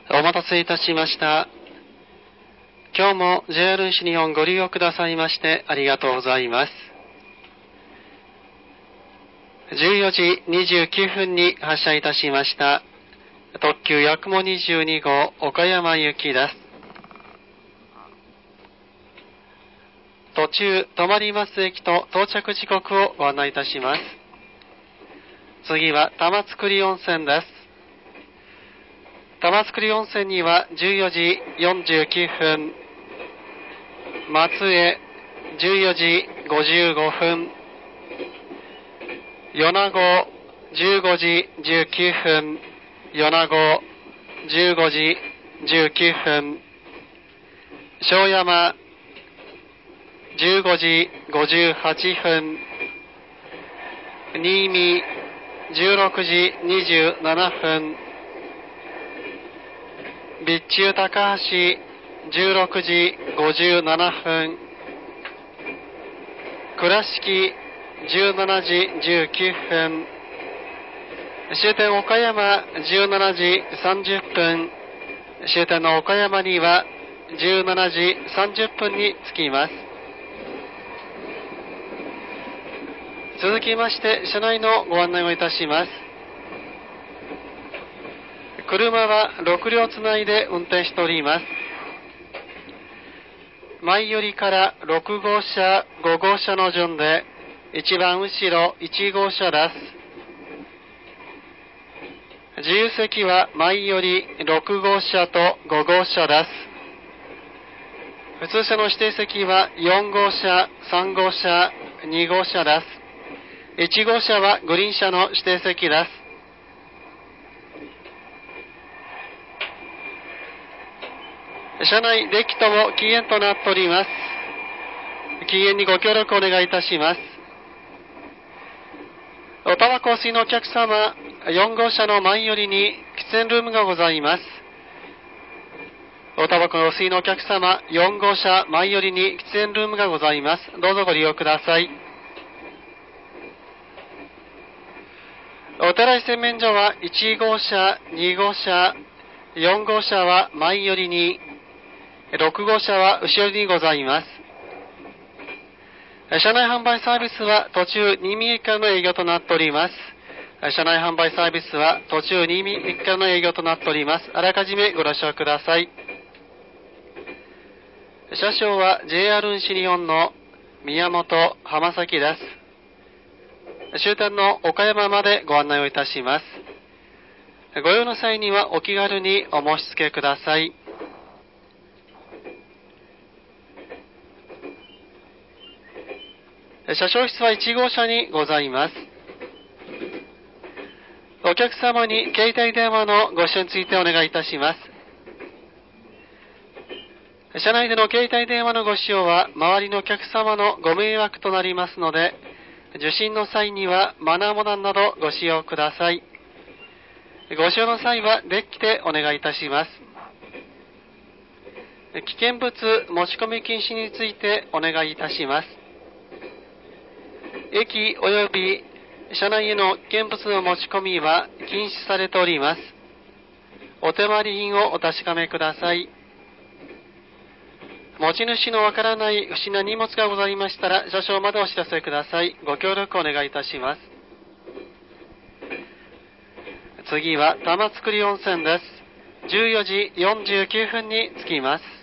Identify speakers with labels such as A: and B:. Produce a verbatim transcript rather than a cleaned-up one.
A: お待たせいたしました。今日も ジェイアール 西日本ご利用くださいましてありがとうございます。じゅうよじにじゅうきゅうふんに発車いたしました特急やくもにじゅうに号岡山行きです。途中止まります駅と到着時刻をご案内いたします。次は玉造温泉です。玉造温泉にはじゅうよじよんじゅうきゅうふん、松江じゅうよじごじゅうごふん、米子じゅうごじじゅうきゅうふん、米子じゅうごじじゅうきゅうふん、庄山じゅうごじごじゅうはっぷん、新見じゅうろくじにじゅうななふん、備中高橋じゅうろくじごじゅうななふん、倉敷じゅうしちじじゅうきゅうふん、終点岡山じゅうしちじさんじゅっぷん、終点の岡山にはじゅうしちじさんじゅっぷんに着きます。続きまして車内のご案内をいたします。車はろくりょうつないで運転しております。前寄りからろくごうしゃごごうしゃの順で一番後ろいちごうしゃです。自由席は前寄りろくごうしゃとごごうしゃです。普通車の指定席はよんごうしゃ、さんごうしゃ、にごうしゃです。いちごうしゃはグリーン車の指定席です。車内デッキとも禁煙となっております。禁煙にご協力お願いいたします。おタバコをお吸いのお客様、よんごうしゃの前寄りに喫煙ルームがございます。おタバコをお吸いのお客様、よんごうしゃ前寄りに喫煙ルームがございます。どうぞご利用ください。お手洗い洗面所はいちごうしゃ、にごうしゃ、よんごうしゃは前寄りに、ろくごうしゃは後ろにございます。車内販売サービスは途中新見駅からの営業となっております。車内販売サービスは途中新見駅からの営業となっております。あらかじめご了承ください。車掌は ジェイアール 西日本の宮本浜崎です。終点の岡山までご案内をいたします。ご用の際にはお気軽にお申し付けください。車掌室はいちごうしゃにございます。お客様に携帯電話のご使用についてお願いいたします。車内での携帯電話のご使用は周りのお客様のご迷惑となりますので、受信の際にはマナーモダンなどご使用ください。ご使用の際はデッキでお願いいたします。危険物持ち込み禁止についてお願いいたします。駅及び車内への危険物の持ち込みは禁止されております。お手回り品をお確かめください。持ち主のわからない不審な荷物がございましたら車掌までお知らせください。ご協力お願いいたします。次は玉造温泉です。じゅうよじよんじゅうきゅうふんに着きます。